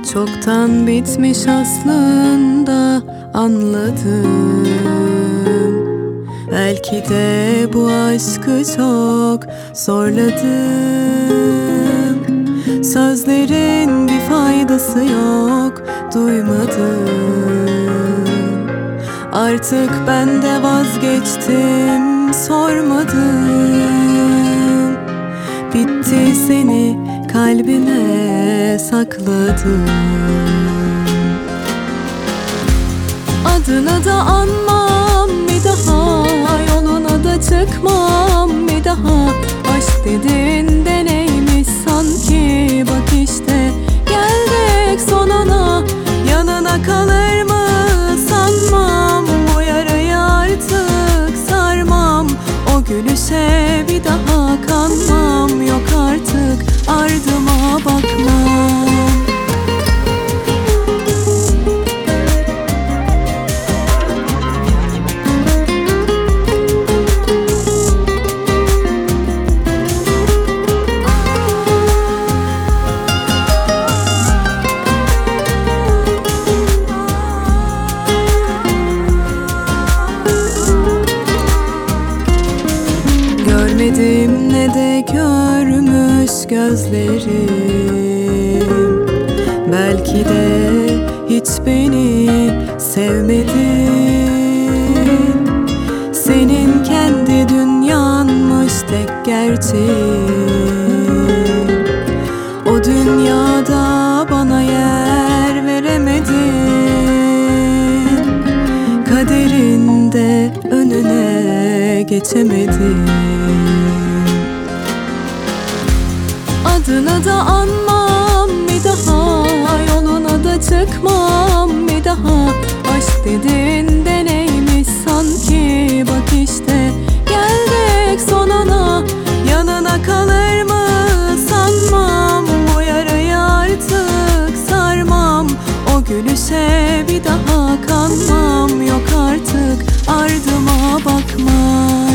Çoktan bitmiş aslında, anladım. Belki de bu aşkı çok zorladım. Sözlerin bir faydası yok, duymadım. Artık ben de vazgeçtim, sormadım. Bitti, seni kalbime sakladım. Adını da anmam bir daha, yoluna da çıkmam bir daha. Aşk dediğinde neymiş sanki, bak işte geldik sonuna. Yanına kalır mı sanmam, bu yarayı artık sarmam. O gülüşe bir daha kanmam, yok artık ardıma bakmam. Görmedim ne de görmüş gözlerim. Belki de hiç beni sevmedin. Senin kendi dünyanmış tek gerçeğin. O dünyada bana yer veremedin. Kaderinde önüne geçemedin. Adını da anmam bir daha, yoluna da çıkmam bir daha. Aşk dediğinde neymiş sanki, bak işte geldik sonuna. Yanına kalır mı sanmam, bu yarayı artık sarmam. O gülüşe bir daha kanmam, yok artık ardıma bakmam.